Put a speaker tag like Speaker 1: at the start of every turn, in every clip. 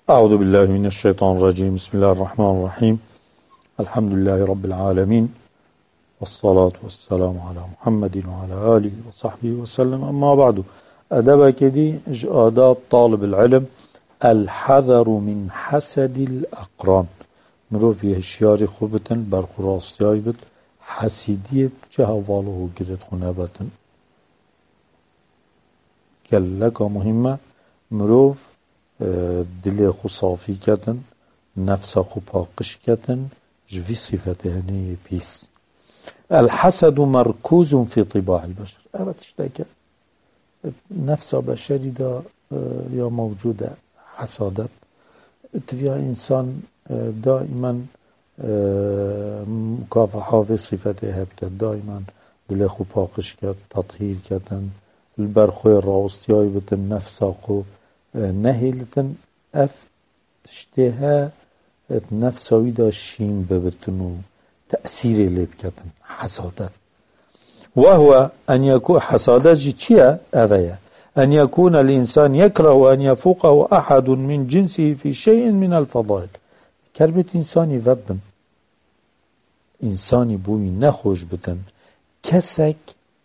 Speaker 1: أعوذ بالله من الشيطان الرجيم. بسم الله الرحمن الرحيم. الحمد لله رب العالمين، والصلاة والسلام على محمد وعلى آله وصحبه وسلم. أما بعد، أدبك دي آداب طالب العلم: الحذر من حسد الأقران. مرو في هشياري خوبتن برخوراستياي بد حسيدية جهوالو گرد خونابتن. گلگا مهمة مرو دل خو صافی کردن، نفس خو پاکش کردن، جوی صفت هنی پیس. الحسد مركوز في طباع البشر. أبد اشتكى نفس بشري دا يا موجودة حسادت. تبيا إنسان دائما مكافحة في صفته هبكت، دائما دل خو پاکش کرد، تطهیر کردن، البرخوی راستیای بتن، نفس خو نهیلتن اف تشتها نفساوی دا شیم ببتنو تأثیر لیب کتن حسادت. وهو أن يكون حسادت چيه أغيا أن يكون الإنسان يكره أن يفوقه أحد من جنسه في شيء من الفضائل. كربت إنساني وبن إنساني بوي نخوش بتن كسك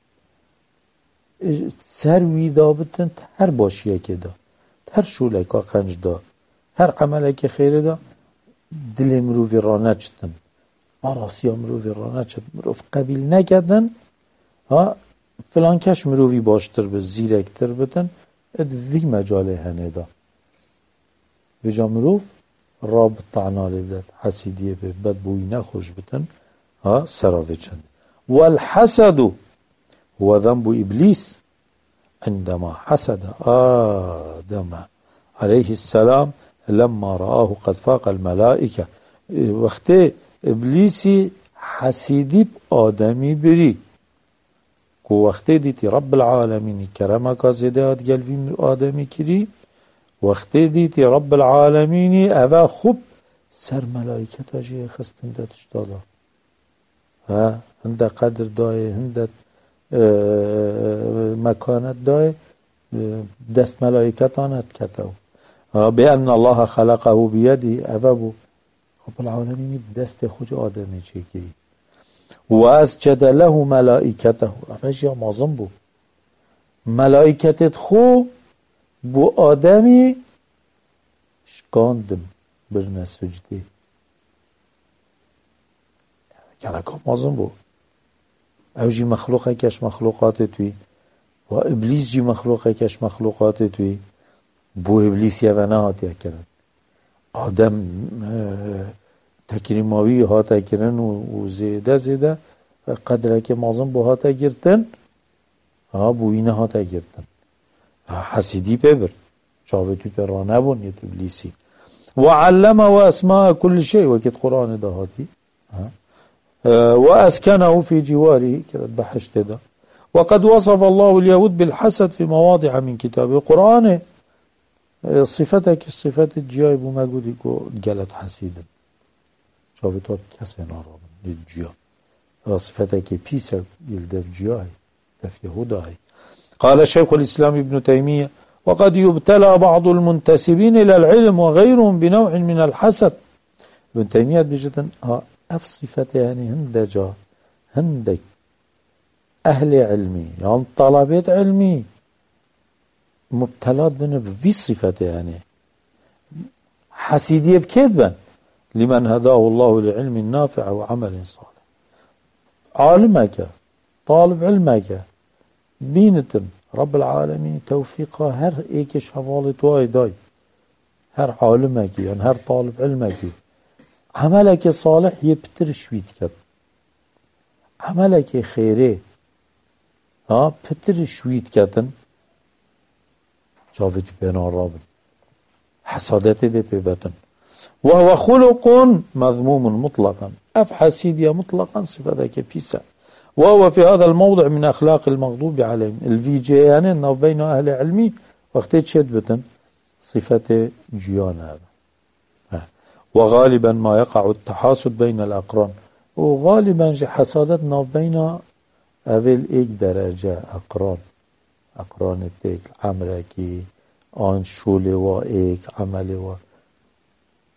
Speaker 1: سروي دا بتن هر باشيه كده، هر شوله که قنج دا، هر عمله که خیره دا، دل مروفی رانه چتن، آراسی مروفی رانه چتن، مروف قبیل نکردن، فلان کش مروفی باشتر به زیرکتر بتن، وی مجاله هنه دا. ویجا مروف رابط تعنالی بدد، حسیدیه به بد بوی نخوش بتن، سراوه چند. والحسد هو ذنب إبليس عندما حسد آدم عليه السلام لما رآه قد فاق الملائكة. وقت إبليسي حسيدي آدمي بري كو وقت ديتي رب العالمين كرمك زداد قلبي آدمي كري، وقت ديتي رب العالمين أبا خب سر ملائكة تاجيه خستن داتش دادا، هند قدر داي، هند مكانت داي، دست ملائكتانت كتو بأن الله خلقه بيدي أبابو رب العالمين دست خوش آدمي چكري وأسجد له ملائكته. أفجأ مازن بو ملائكتت خو بو آدمي شكاندن برنا سجده. كالكا مازن بو او جي مخلوقه كش مخلوقات توي، و ابليس جي مخلوقه كش مخلوقات توي. بو ابليس يوانا هاتي اكرن آدم تكريماوي هاتا اكرن و زيده قدره که مازن بو هاتا گرتن، بو اینه هاتا گرتن حسيدي ببر شاوتو پرانه بون يت ابليسي. وعلم واسماء كل شيء وكت قرآن ده هاتي وأسكنه في جواره كده بحشت ده. وقد وصف الله اليهود بالحسد في مواضع من كتابه. القرآن صفتك الصفات الجياي بمجودي قالت حسيدا شافتها كسي نارابن للجيا صفتك بيسا يلدف جياي دف يهوداي. قال شيخ الإسلام ابن تيمية: وقد يبتلى بعض المنتسبين إلى العلم وغيرهم بنوع من الحسد. ابن تيمية بجدا اف صفته يعني هندك اهل علمي يعني طلبات علمي مبتلات بنا بفي صفته يعني حسيدية بكذبا لمن هداه الله لعلم نافع وعمل صالح. عالمك طالب علمك بينتم رب العالمين توفيقه هر ايكش حوالت واي داي هر عالمك يعني هر طالب علمك عملك صالح يبتر شويت كد، عملك خيري بتر شويت كدن شافت بنا رابن حسادت دي ببتن. وهو خلق مذموم مطلقا اف حسيدية مطلقا صفتك بيسا. وهو في هذا الموضع من اخلاق المغضوب عليهم. الفيجي يعني انه بين اهل علمي وقتت شد بتن صفة جيان هذا. وغالبا ما يقع التحاسد بين الأقران. وغالبا حسادتنا بين أول إيك درجة أقران التيك عملكي آن شولي و إيك عملي و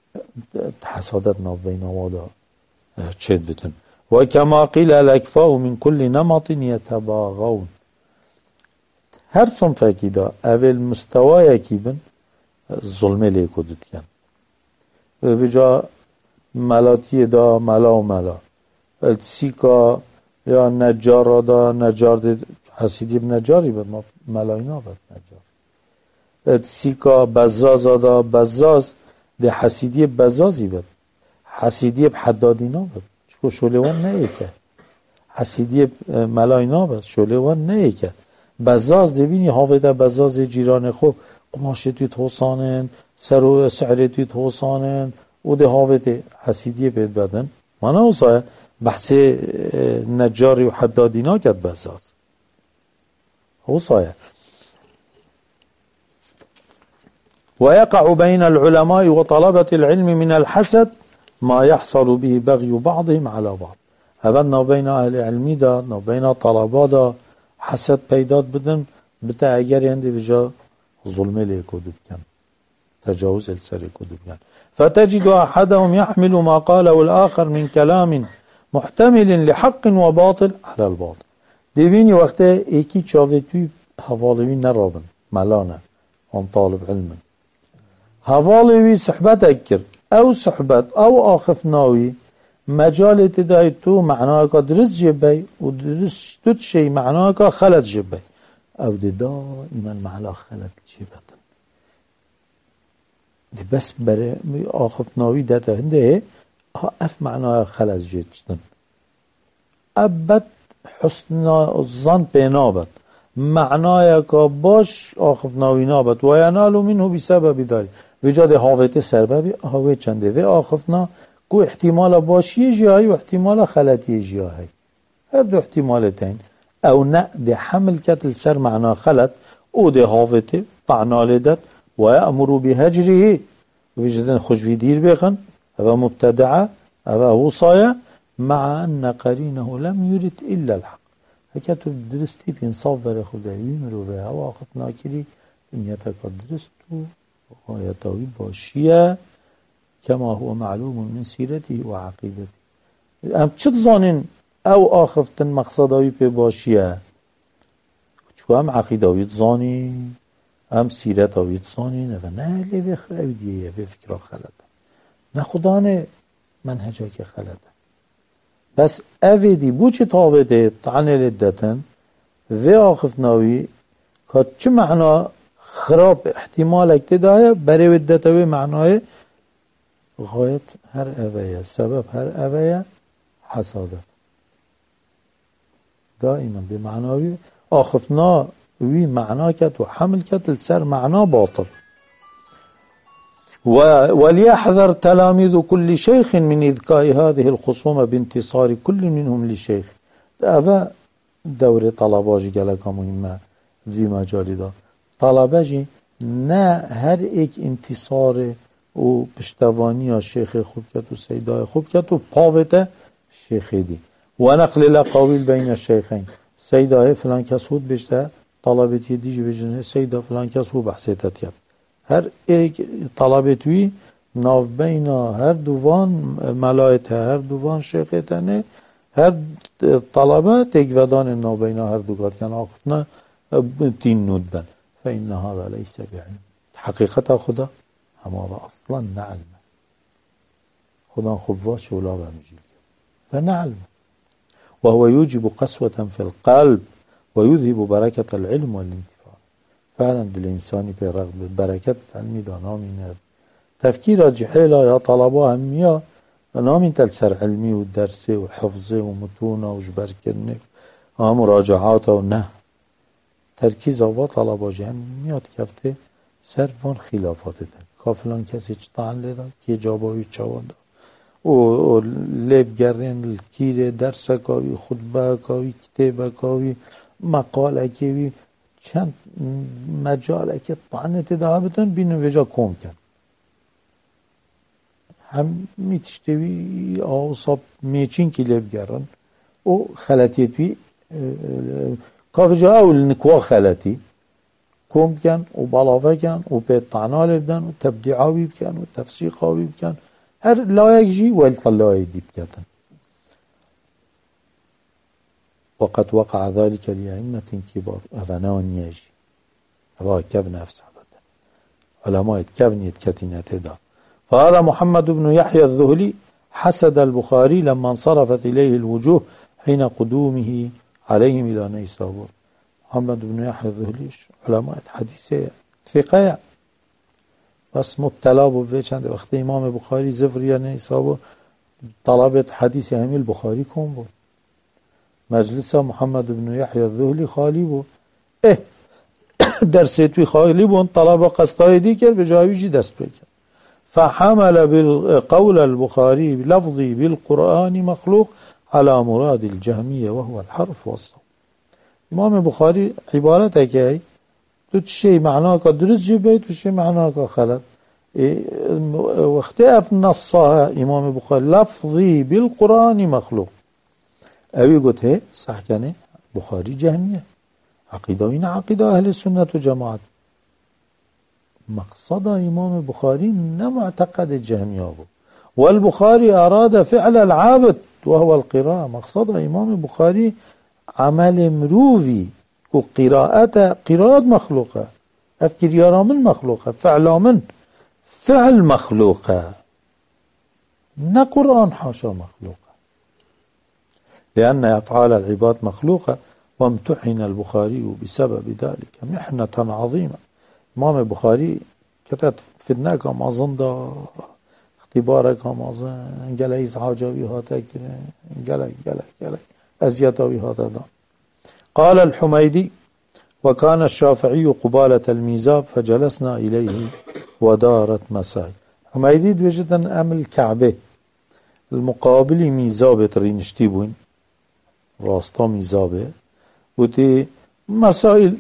Speaker 1: حسادت ناف بین وادا چید بتن و کما قیل الاکفاء من کل نمط یتباغون هر صنفه کی دا اول مستوای کی بن ظلمه لیکودت کن و بجا ملاتی دا ملا و ملا سیکا یا نجار دا نجار دید حسیدی بنجاری بد ما ملاینا بد نجار سیکا بزاز دا بزاز ده حسیدی بزازی بد حسیدی حدادینا بد چکو شولوان نه که حسیدی ملاینا بد شولوان نه که بزاز دبینی حافظه بزاز جیران خو قماشه توی توسانن سر و سعره توی توسانن او ده حافظه حسیدی بید بدن مانا اوصای بحث نجاری و حدادینا کد بزاز اوصای ويقع بين العلماء وطلبة العلم من الحسد ما يحصل به بغي بعضهم على بعض هذا بين أهل علمي دا بين طلبة دا حسد پیداد بدن بتا اگر يندي بجا ظلم ليكودو بكن تجاوز السر كودو بكن فتجد أحدهم يحمل ما قاله الآخر من كلام محتمل لحق وباطل على الباطل دبيني وقت ايكي چاوتوي حوالوي نرابن ملانه هم طالب علم حوالوي صحبت اكر او صحبت او آخف ناوي مجال تداي تو معناه که درست جبه و درست توت شي معناه که خلط جبه او ده دائما معلا خلط جبه ده بس برای آخف ناوي ده هنده اف معناه خلط جبه ابد حسن الظن بينابت معناه که باش آخف ناوي نابت و ینالو منه بسبب داری وجاد حاوت سرببی حاوت چنده و آخفنا کو احتمال باشی جایی و احتمال خلطی جایی هر دو احتمالتين او نه ده حمل کتل سر معنا خلط او ده حاوت طعنا لدت و امرو بهجره وجدن خوشوی دیر بخن او مبتدعه او وصايا مع ان قرينه لم يرد الا الحق هكذا درستي بانصاف برای خدایی مرو به هوا آخف ناکری نیتا که درستو غایتاوی باشیه كما هو معلوم من سيرته وعقيدته ام چه زانين او آخفتن مقصداوی پی باشیه چو هم عقیداوی زانی هم سیرتاوی زانی نه لیوی خیلیه و فکرها خلطه نه خدا نه منهجا که خلطه بس اویدی بو چه تابده طعنه لدتن و آخفتناوی که چه معنا خراب احتمال اکتدایه برای ودتاوی معنای غایت هر اویه سبب هر اویه حسادت دائما به معناوی آخفنا وی معنا کت و حمل کت لسر معنا باطل وليحذر تلاميذ كل شيخ من إذكاء هذه الخصومة بانتصار كل منهم لشيخ أبا دور طلباجي قالك مهمة في مجال ده طلباجي نه هر ایک انتصار و پشتوانی یا شیخ خوب کت و سیدای خوب کت و پاوته شیخی دی و نقل لقاویل بین الشیخین سیدای فلان کس خود بشته طلبتی دیجی بجنه سیدا فلان کس خود بحثیتت یاد هر ایک طلبتوی ناو بین هر دوان ملایت هر دوان شیخیتنه هر طلبه تکودان ناو بین هر دوگات کن آخفنا تین نود بن فإن هذا ليس بعلم حقیقت خدا اما اصلا نعلم خدا خواش ولا بمجيل فنعلم وهو يوجب قسوة في القلب ويذهب بركة العلم والانتفاع فعلا الإنسان برغم بركة علمي دانا من تفكير جحيلة يا طلبة همية نامين تلسر علمي ودرسي وحفظي ومتونة وجبر كرني ومراجعات ونه تركيز و طلبة جمعيات كفته سر وان خلافات ده کافلان کسی چه طعن لیده که جابایی چوان ده و لیب گرین الکیر درس کاوی خطبه کاوی کتابه کاوی مقاله کاوی چند مجاله که طعنه تده بتن بینو وجا کم کن هم میتشتوی آوصاب میچین که لیب گرن و خلطیت بی کافی جا اول نکوا خلطی کم بکن و بلاوه کن و به طعنال بدن و تبدیعاوی بکن و تفسیقاوی بکن هر لایک جی ولت لایک دی بکن وقد وقع ذلك لأئمة كبار أفنان يجي هوا كبن نفس عبدا علماء كبن يتكتين تدا فهذا محمد بن يحيى الذهلي حسد البخاري لما انصرفت إليه الوجوه حين قدومه عليهم إلى نيسابور محمد بن يحيى الذهلي علماء حديثة ثقة بس مبتلا به چند وقت امام بخاري زفر یا نيسابور طلبت حديث همي البخاري كون بود مجلس محمد بن يحيى الذهلي خالی بود درس توی خالی بود طلب قصدای دیگر به جایوجی دست بکن فحمل بالقول البخاري لفظي بالقرآن مخلوق على مراد الجهمية وهو الحرف والصوت امام بخاري عبارت که تو شيء معناه که درست جبهه تو شيء معناه که خلط واختلاف نصها امام بخاري لفظي بالقرآن مخلوق اوی قلت هي صح کنه بخاري جهمية عقيدة وين عقيدة أهل السنة وجماعة مقصد امام بخاري نمعتقد الجهمية والبخاري أراد فعل العابد وهو القراءة مقصد امام بخاري عمل مروفي كو قراءة مخلوقة أفكر يرى من مخلوقة فعل من فعل مخلوقة نا قرآن حاشا مخلوقة لأن أفعال العباد مخلوقة وامتحن البخاري بسبب ذلك محنة عظيمة امام البخاري كتب فتناك أمازن دا اختبارك أمازن قال إزعاجاوي هاتا قال أزياداوي هاتا دا قال الحميدي وكان الشافعي قبالة الميزاب فجلسنا إليه ودارت مسائل حميدي دوجدن أم الكعبة المقابل ميزاب ترينشتي بوين راستا ميزابه وتي مسائل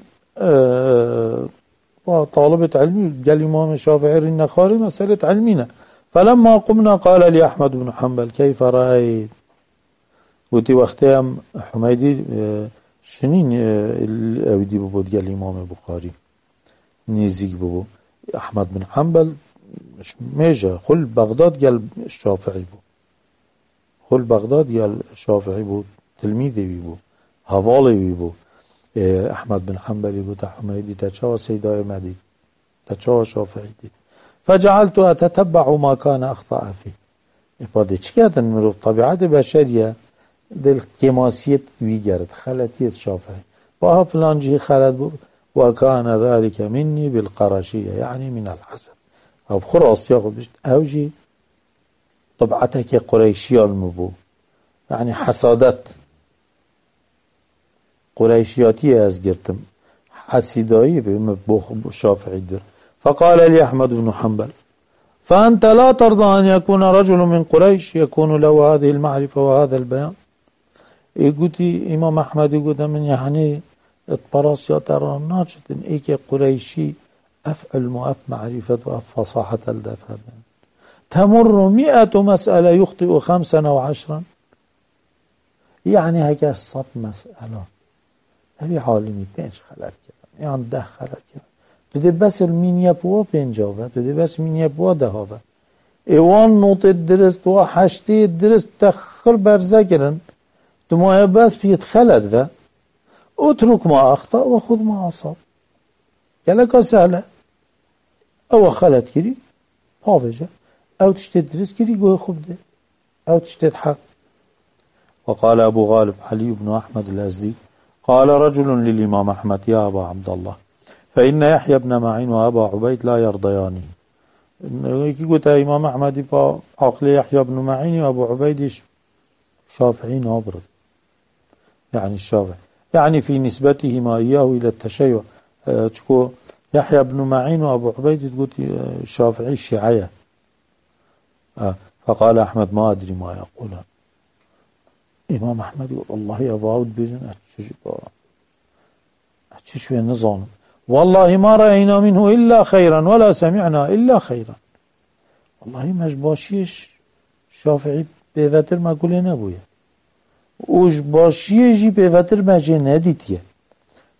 Speaker 1: طالبة علمي قال امام الشافعي النخاري مسألة علمينا فلما قمنا قال لي أحمد بن حنبل كيف رأيت وتي وقتها حميدي شنين اودي ببود قال امام البخاري نيزيك ببو أحمد بن حنبل ميجا خل بغداد قال الشافعي بو خل بغداد قال الشافعي بو تلميذي بو حوالي بو احمد بن حنبل بو حميدي تشاو سيداي مدي تشاو شافعي دي فجعلت اتتبع ما كان اخطا فيه افاده چكادن مروف طبيعه بشريه دل كماسيت ويجرد خلطيت شافعي وها فلان جي خلط بو وكان ذلك مني بالقرشيه يعني من الحسد او خراس ياخذ بشت اوجي طبعتك قريشيه المبو يعني حسادت قريشياتي از گرتم حسيدائي به شافعي در فقال لي أحمد بن حنبل فأنت لا ترضى أن يكون رجل من قريش يكون له هذه المعرفة وهذا البيان يقولي إمام أحمد يقول من يعني الطراس يترى ناجد إيك قريشي أف علم وأف معرفة وأف فصاحة الدفع تمر 100 مسألة يخطئ 5 و10 يعني هكا صف مسألة هبي حالي 5 خلط كده يعني 10 خلط كده تدي بس المينيا بوا 50 تدي بس مينيا بوا 10 ایوان نوت درست و 8 درست تخر برزكرن دماء بس بيت خلط و اترك ما اخطأ وخذ ما اصاب يلقى سهلة او خلط كري حافظة او تشتد درست كري قوي خوب ده او تشتد حق وقال أبو غالب علي بن أحمد الأزدي قال رجل للإمام أحمد يا أبا عبد الله فإن يحيى بن معين وأبا عبيد لا يرضياني يكي قلت إمام أحمد عقل يحيى بن معين وأبو عبيد شافعي نابرد يعني الشافعي يعني في نسبتهما إياه إلى التشيع تقول يحيى بن معين وأبو عبيد تقول الشافعي الشيعية فقال أحمد ما أدري ما يقولون امام احمد يقول والله يا باود بيجن اتشش النظام والله ما رأينا منه إلا خيرا ولا سمعنا إلا خيرا والله مجباشيش شافعي بيفتر ما قوله نبويا وش باشيجي بيفتر ما جي نديتيه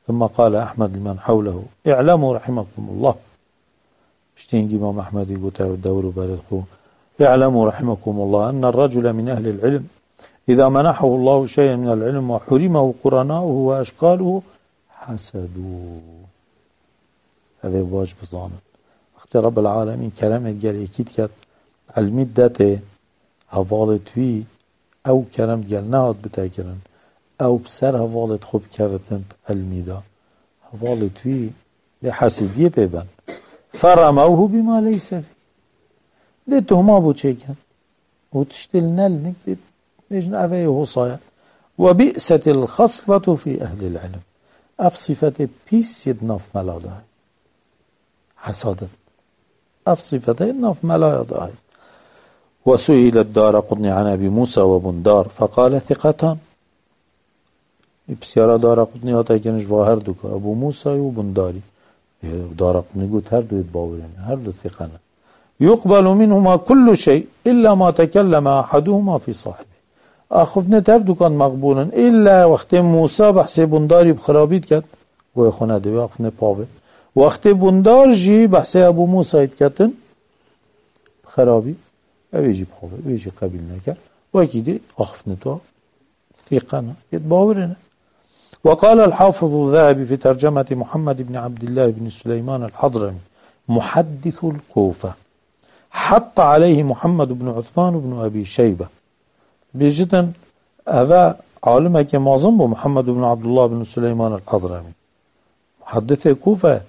Speaker 1: ثم قال أحمد لمن حوله اعلموا رحمكم الله اشتين إمام أحمد يقول الدور بارد اعلموا رحمكم الله أن الرجل من أهل العلم إذا منحه الله شيئا من العلم وحرمه قرناؤه وأشكاله حسدوه. هذا باش بظانه وقت رب العالمين كلامه قال يكيد كات علمي داته هفالت وي أو كلام قال نهاد بتاكرن أو بسر هفالت خوب كفتن علمي دا هفالت وي لحسدية بيبن فرموه بما ليس فيه ديته ما بو چيكن وتشتل نلنك ديت نجن أفيه وصايا. وبئست الخصلة في أهل العلم أف صفة بيس يدناف ملاده حسادا أف صفة يدناف ملاده. وسئل الدارقطني عن أبي موسى وبندار فقال ثقتان بسيارة دارقطني هاتا كنش هر دو أبو موسى وبنداري دارقطني قلت هر دو يتباورين هر دو ثقنا يقبل منهما كل شيء إلا ما تكلم أحدهما في صاحبه. آخفنا تردو كان مقبولا إلا وقت موسى بحث بنداري بخرابيت كد ويخونه دي آخفنا باوه وقت بندار جي بحث أبو موسى كتن بخرابي اويجي باوه اويجي قبيل نكر وكيدي آخفنا تو ثقنا يتباورنا. وقال الحافظ الذهبي في ترجمة محمد بن عبد الله بن سليمان الحضرمي محدث الكوفة حط عليه محمد بن عثمان بن أبي شيبة بجدا أذا عالمك معظم محمد بن عبد الله بن سليمان الحضرمي محدث الكوفة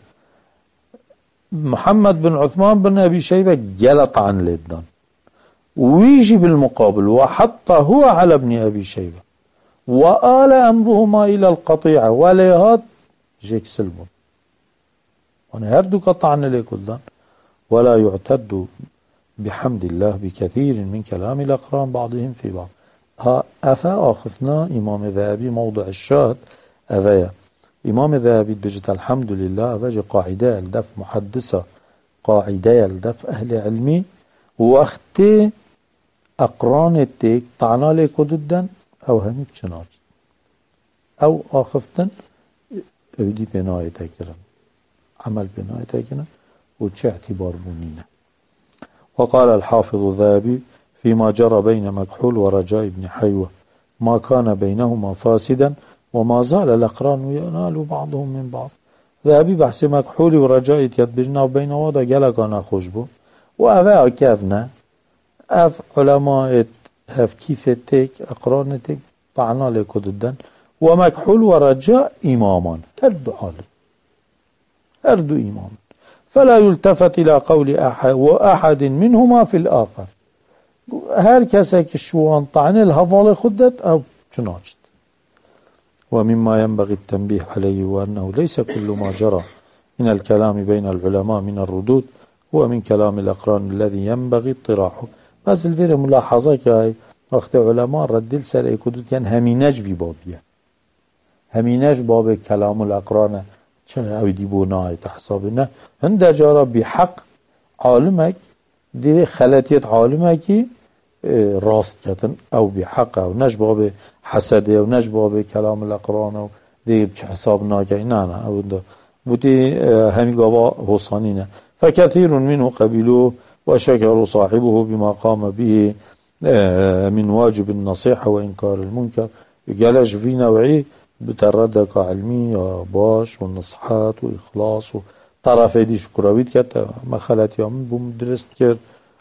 Speaker 1: محمد بن عثمان بن أبي شيبة جلط عن لدن ويجي بالمقابل وحط هو على ابن أبي شيبة وآل أمرهما إلى القطيعة وليهات جيك سلمون وانا هردو قطعنا لكل ولا يعتد بحمد الله بكثير من كلام الأقران بعضهم في بعض. أفا آخفنا إمام ذهبي موضع الشاهد أفايا إمام ذهبي بجت الحمد لله أفاجي قاعدة الدف محدثة قاعدة الدف أهل علمي وقت أقران التيك طعنا لكو ضدا أو همي بچناج أو آخفتن أودي بناية تكرم عمل بناية تكرم وچه اعتبار بنينه. وقال الحافظ الذهبي فيما جرى بين مكحول ورجاء بن حيوة ما كان بينهما فاسدا وما زال الأقران ينال بعضهم من بعض. ذهبي بحث مكحول ورجاء يتبجنا بين وضع جلقانا خشبه وأفا كافنا أف علماء هف كيفتك أقرانتك طعنا لكو ضدن ومكحول ورجاء إماما هردو عالم هردو إماما فلا يلتفت إلى قول أحد وأحد منهما في الآخر. هر كسك شوان طعن الهفال خدت أو جناجت. ومما ينبغي التنبيه عليه وأنه ليس كل ما جرى من الكلام بين العلماء من الردود هو من كلام الأقران الذي ينبغي اطراحه. بس الفير ملاحظة كهي وقت علماء ردل سر ايكودود كان همينج في بابيه همينج باب كلام الأقران او ديبو ناي تحسابنا هند جارا بحق عالمك دي خلاتيت عالمك راست كتن او بحق او نج باب حسده او نج باب كلام الأقران او دي بچ حساب ناكي نه او ده بودي همي قابا حسانينه فكثير منه قبلوه وشكر صاحبه بما قام به من واجب النصيحة وإنكار المنكر. يقالش في نوعي بتردك علمي باش والنصحات وإخلاص وطرف دي شكراويت كتا ما خلت يوم بمدرست كت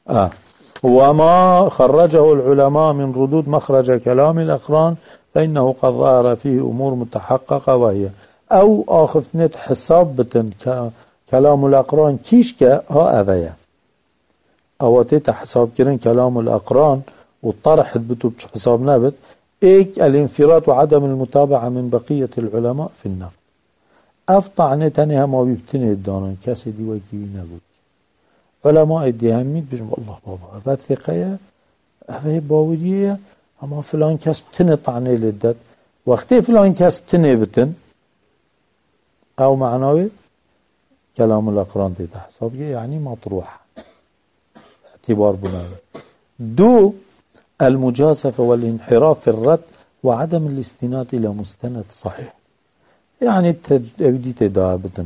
Speaker 1: وما خرجه العلماء من ردود مخرج كلام الأقران فإنه قد ظهر فيه أمور متحققة وهي أو آخفنت حساب بتن كلام الأقران كيشك ها أذية أو تيتا حساب كرن كلام الأقران وطرحت بتو حساب نابت ايك الانفراد وعدم المتابعة من بقية العلماء في النقد أفطع نتنها ما بيبتني الدانان كاسي دي وكيوي نقود علماء الدهميد بجم الله بابا أفاد ثقية أفاد باودية أما فلان كاس بتني طعني للدد وقتي فلان كاس بتني بتن أو معناوي كلام الأقران تيتا حساب يعني مطروح اعتبار بناوي دو المجازفة والانحراف في الرد وعدم الاستناد إلى مستند صحيح. يعني أودي تدابتن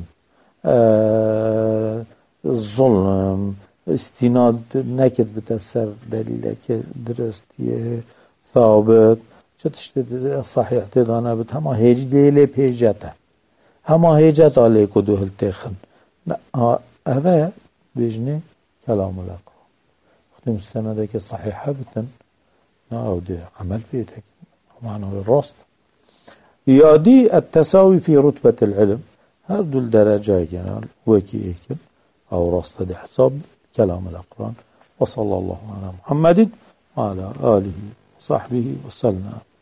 Speaker 1: الظلم استناد نكد بتأثر دليلك درستيه ثابت شتشت صحيح تدانا بت هما هيج ديلي بهيجته هما هيجت عليك ودو هلتخن لا هذا بيجني كلام الأقرأ خدم السنة ذاك صحيحة بتن أو دي عمل بيتك معنى الراست يادي التساوي في رتبة العلم هذو الدرجة يعني وكي إيكن أو راست دي حساب كلام الأقران وصلى الله على محمد وعلى آله وصحبه وسلم.